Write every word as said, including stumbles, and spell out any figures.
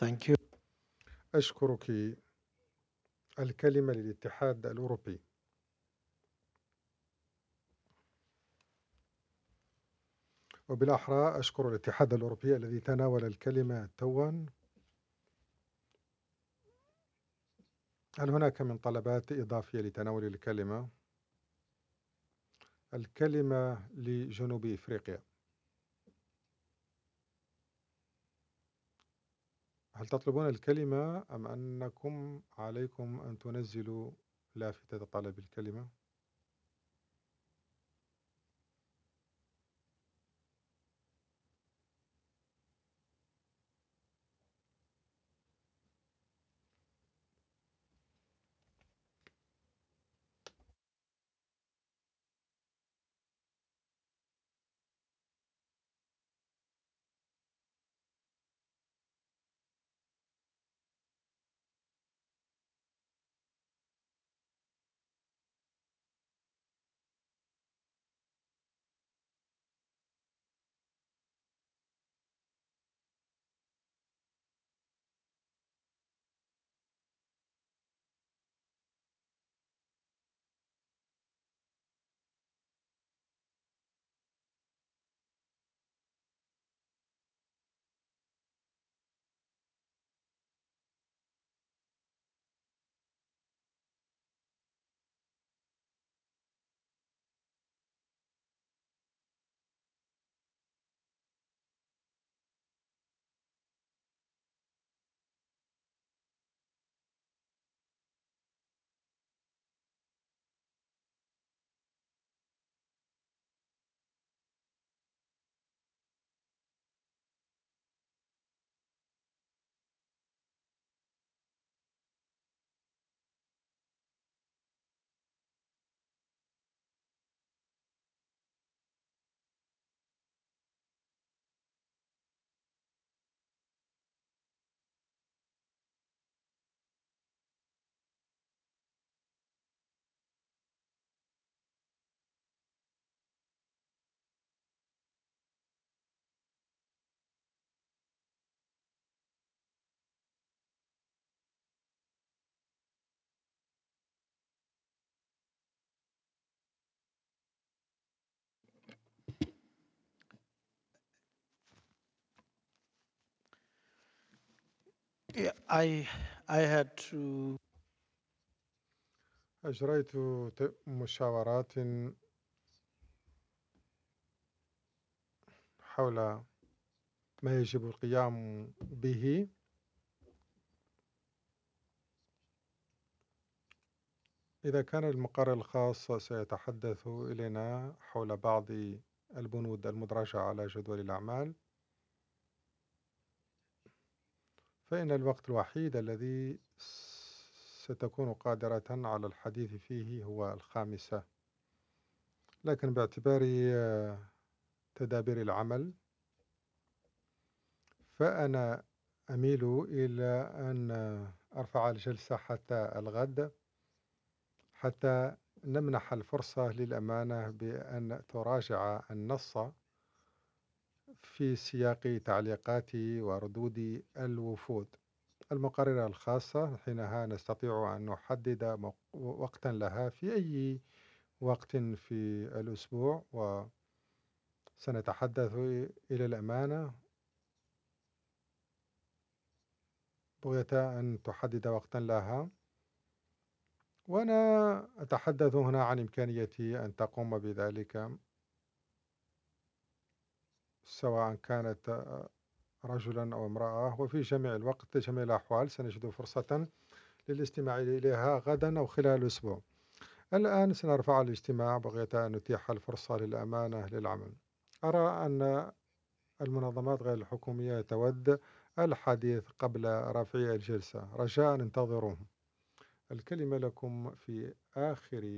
Thank you. أشكرك. الكلمة للاتحاد الأوروبي. وبالأحرى أشكر الاتحاد الأوروبي الذي تناول الكلمة توا. هل هناك من طلبات إضافية لتناول الكلمة؟ الكلمة لجنوب إفريقيا. هل تطلبون الكلمة أم أنكم عليكم أن تنزلوا لافتة طلب الكلمة؟ Yeah, I I had to أجريت ت- مشاورات حول ما يجب القيام به. إذا كان المقر الخاص سيتحدث إلينا حول بعض البنود المدرجة على جدول الأعمال، فإن الوقت الوحيد الذي ستكون قادرة على الحديث فيه هو الخامسة. لكن باعتبار آه، تدابير العمل، فأنا أميل إلى أن أرفع الجلسة حتى الغد، حتى نمنح الفرصة للأمانة بأن تراجع النص في سياق تعليقات وردود الوفود. المقررة الخاصة حينها نستطيع أن نحدد موق- وقتا لها في أي وقت في الأسبوع، وسنتحدث إلى الأمانة بغية أن تحدد وقتا لها. وأنا أتحدث هنا عن إمكانية أن تقوم بذلك، سواء كانت رجلا أو امرأة، وفي جميع الوقت جميع الأحوال سنجد فرصة للاستماع إليها غدا أو خلال الأسبوع. الآن سنرفع الاجتماع بغية أن نتيح الفرصة للأمانة للعمل. أرى أن المنظمات غير الحكومية تود الحديث قبل رفع الجلسة، رجاء انتظروهم. الكلمة لكم في آخر